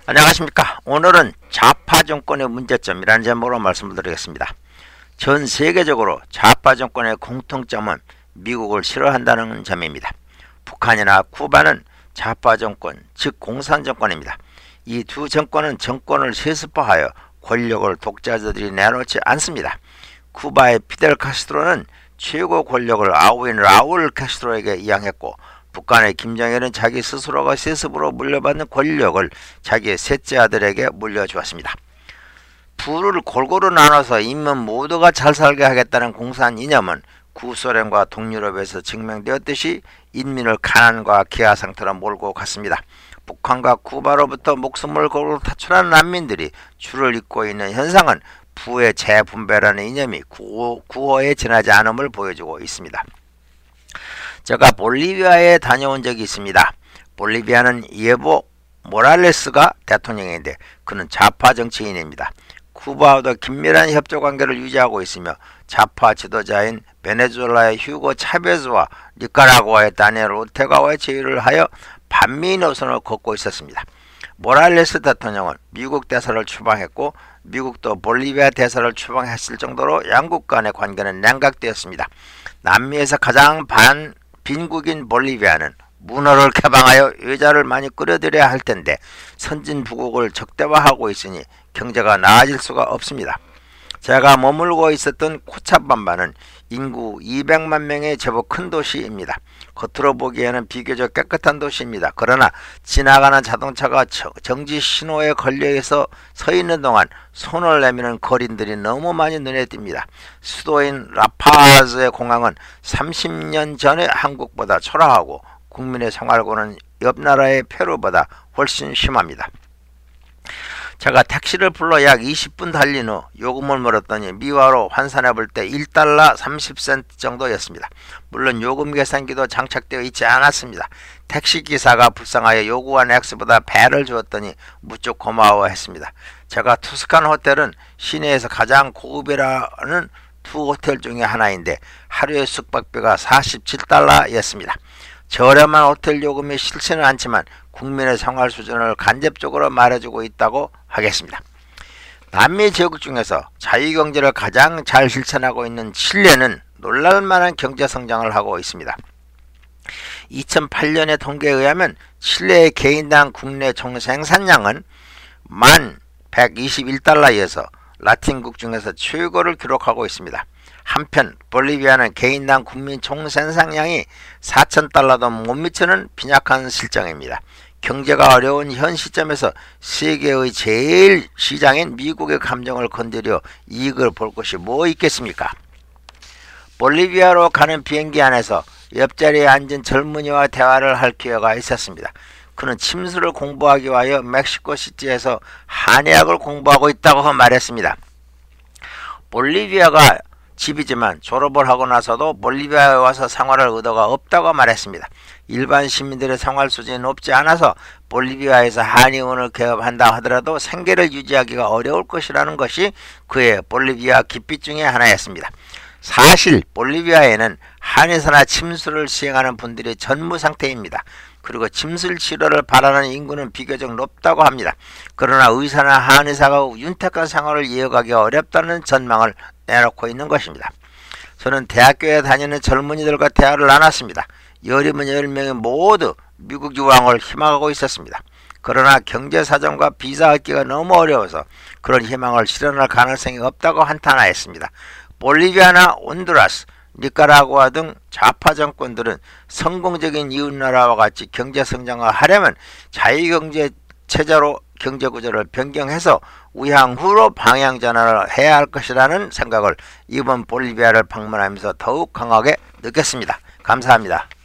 안녕하십니까. 오늘은 좌파 정권의 문제점이라는 제목으로 말씀을 드리겠습니다. 전 세계적으로 좌파 정권의 공통점은 미국을 싫어한다는 점입니다. 북한이나 쿠바는 좌파 정권, 즉 공산 정권입니다. 이 두 정권은 정권을 세습화하여 권력을 독자들이 내놓지 않습니다. 쿠바의 피델 카스트로는 최고 권력을 아우인 라울 카스트로에게 이양했고, 북한의 김정일은 자기 스스로가 세습으로 물려받는 권력을 자기의 셋째 아들에게 물려주었습니다. 부를 골고루 나눠서 인민 모두가 잘 살게 하겠다는 공산 이념은 구소련과 동유럽에서 증명되었듯이 인민을 가난과 기아 상태로 몰고 갔습니다. 북한과 쿠바로부터 목숨을 걸고 탈출한 난민들이 줄을 잇고 있는 현상은 부의 재분배라는 이념이 구호에 지나지 않음을 보여주고 있습니다. 제가 볼리비아에 다녀온 적이 있습니다. 볼리비아는 예보 모랄레스가 대통령인데 그는 좌파 정치인입니다. 쿠바와도 긴밀한 협조관계를 유지하고 있으며 좌파 지도자인 베네수엘라의 휴고 차베즈와 니카라구아의 다니엘 오르테가와의 제의를 하여 반미 노선을 걷고 있었습니다. 모랄레스 대통령은 미국 대사를 추방했고, 미국도 볼리비아 대사를 추방했을 정도로 양국 간의 관계는 냉각되었습니다. 남미에서 가장 빈국인 볼리비아는 문어를 개방하여 여자를 많이 끌어들여야 할 텐데 선진부국을 적대화하고 있으니 경제가 나아질 수가 없습니다. 제가 머물고 있었던 코차밤바는 인구 200만 명의 제법 큰 도시입니다. 겉으로 보기에는 비교적 깨끗한 도시입니다. 그러나 지나가는 자동차가 정지 신호에 걸려서 서 있는 동안 손을 내미는 거린들이 너무 많이 눈에 띕니다. 수도인 라파즈의 공항은 30년 전의 한국보다 초라하고 국민의 생활고는 옆 나라의 페루보다 훨씬 심합니다. 제가 택시를 불러 약 20분 달린 후 요금을 물었더니 미화로 환산해 볼 때 1달러 30센트 정도였습니다. 물론 요금 계산기도 장착되어 있지 않았습니다. 택시기사가 불쌍하여 요구한 액수보다 배를 주었더니 무척 고마워했습니다. 제가 투숙한 호텔은 시내에서 가장 고급이라는 두 호텔 중에 하나인데 하루의 숙박비가 47달러였습니다. 저렴한 호텔 요금이 싫지는 않지만 국민의 생활 수준을 간접적으로 말해주고 있다고 하겠습니다. 남미 제국 중에서 자유경제를 가장 잘 실천하고 있는 칠레는 놀랄만한 경제성장을 하고 있습니다. 2008년의 통계에 의하면 칠레의 개인당 국내 총생산량은 1121달러에서 라틴국 중에서 최고를 기록하고 있습니다. 한편 볼리비아는 개인당 국민 총생산량이 4,000달러도 못 미치는 빈약한 실정입니다. 경제가 어려운 현 시점에서 세계의 제일 시장인 미국의 감정을 건드려 이익을 볼 것이 뭐 있겠습니까? 볼리비아로 가는 비행기 안에서 옆자리에 앉은 젊은이와 대화를 할 기회가 있었습니다. 그는 침수를 공부하기 위하여 멕시코시티에서 한의학을 공부하고 있다고 말했습니다. 볼리비아가 집이지만 졸업을 하고 나서도 볼리비아에 와서 생활할 의도가 없다고 말했습니다. 일반 시민들의 생활 수준이 높지 않아서 볼리비아에서 한의원을 개업한다 하더라도 생계를 유지하기가 어려울 것이라는 것이 그의 볼리비아 기빛 중에 하나였습니다. 사실 볼리비아에는 한의사나 침수를 시행하는 분들이 전무 상태입니다. 그리고 침술 치료를 바라는 인구는 비교적 높다고 합니다. 그러나 의사나 한의사가 윤택한 생활을 이어가기 어렵다는 전망을 내놓고 있는 것입니다. 저는 대학교에 다니는 젊은이들과 대화를 나눴습니다. 10명이 모두 미국 유학을 희망하고 있었습니다. 그러나 경제사정과 비자 얻기가 너무 어려워서 그런 희망을 실현할 가능성이 없다고 한탄하였습니다. 볼리비아나 온두라스, 니카라구아 등 좌파 정권들은 성공적인 이웃나라와 같이 경제성장을 하려면 자유경제 체제로 경제구조를 변경해서 우향후로 방향전환을 해야 할 것이라는 생각을 이번 볼리비아를 방문하면서 더욱 강하게 느꼈습니다. 감사합니다.